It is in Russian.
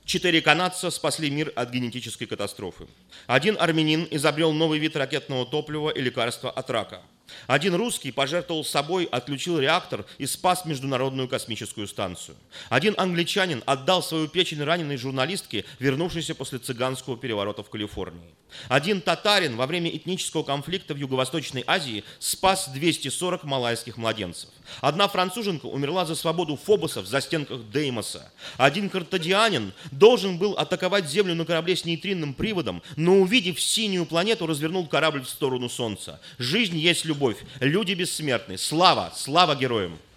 4 канадца спасли мир от генетической катастрофы. Один армянин изобрел новый вид ракетного топлива и лекарства от рака. Один русский пожертвовал собой, отключил реактор и спас Международную космическую станцию. Один англичанин отдал свою печень раненой журналистке, вернувшейся после цыганского переворота в Калифорнии. Один татарин во время этнического конфликта в Юго-Восточной Азии спас 240 малайских младенцев. Одна француженка умерла за свободу фобосов в застенках Деймоса. Один картадианин должен был атаковать Землю на корабле с нейтринным приводом, но, увидев синюю планету, развернул корабль в сторону Солнца. Жизнь есть любовь, люди бессмертны. Слава, слава героям!